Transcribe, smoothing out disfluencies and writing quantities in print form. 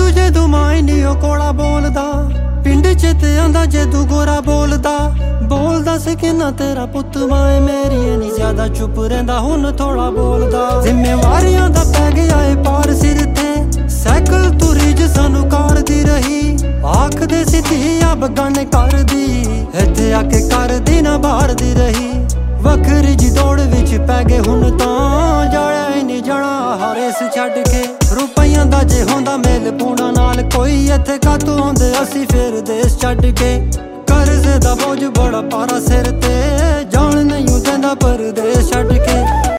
ਜੇਦੂ ਜੇਦੂ ਮਾਈ ਨੀ ਉਹ ਕੋਲਾ ਬੋਲਦਾ, ਪਿੰਡ ਚ ਤੇ ਆਂਦਾ ਜੇਦੂ ਗੋਰਾ ਬੋਲਦਾ। ਬੋਲਦਾ ਸੀ ਕਿੰਨਾ ਤੇਰਾ ਪੁੱਤ ਮਾਏ ਮੇਰੀ ਨੀ ਜ਼ਿਆਦਾ ਚੁੱਪ ਰਹਿੰਦਾ ਹੁਣ ਥੋੜਾ ਬੋਲਦਾ। ਜ਼ਿੰਮੇਵਾਰੀਆਂ ਦਾ ਪੈ ਗਿਆ ਏ ਪਾਰ ਸਿਰ ਤੇ, ਸਾਈਕਲ ਤੁਰੀ ਜ ਸਾਨੂੰ ਕਰਦੀ ਰਹੀ। ਆਖਦੇ ਸੀ ਧੀਆ ਬਗਾਨੇ ਕਰਦੀ, ਇੱਥੇ ਆ ਕੇ ਕਰਦੀ ਨਾ ਬਾਹਰਦੀ ਰਹੀ। ਵੱਖਰੀ ਜੀ ਦੌੜ ਵਿੱਚ ਪੈ ਗਏ ਹੁਣ ਤਾਂ, ਜਾਇਆ ਹੀ ਨਹੀਂ ਜਾਣਾ ਹਾਰੇਸ ਛੱਡ ਕੇ। ਰੁਪਈਆਂ ਦਾ ਜੇ ਹੁੰਦਾ ਮੇਲ ਪੂਣਾ ਨਾਲ ਕੋਈ, ਇੱਥੇ ਕਾਤੋਂ ਆਉਂਦੇ ਅਸੀਂ ਫੇਰ ਦੇਸ਼ ਛੱਡ ਕੇ। ਕਰਜ਼ੇ ਦਾ ਬੋਝ ਬੜਾ ਪਾਰਾ ਸਿਰ ਤੇ, ਜਾਣ ਨਹੀਂ ਦਿੰਦਾ ਪਰਦੇਸ ਛੱਡ